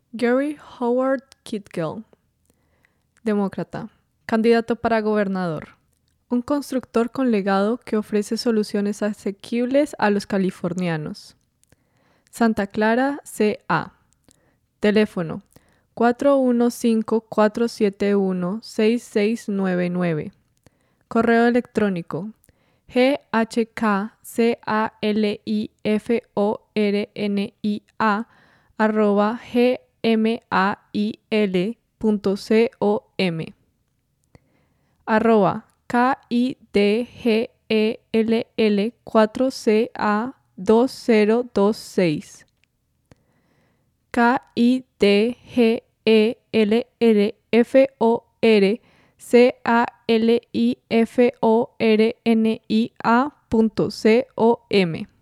Gary Howard Kitgell, demócrata, candidato para gobernador. Un constructor con legado que ofrece soluciones asequibles a los californianos. Santa Clara, CA. Teléfono 415-471-6699. Correo electrónico ghcalifornia@gmail.com @KIDGELL4CA2026 KIDGELLFORCALIFORNIA.com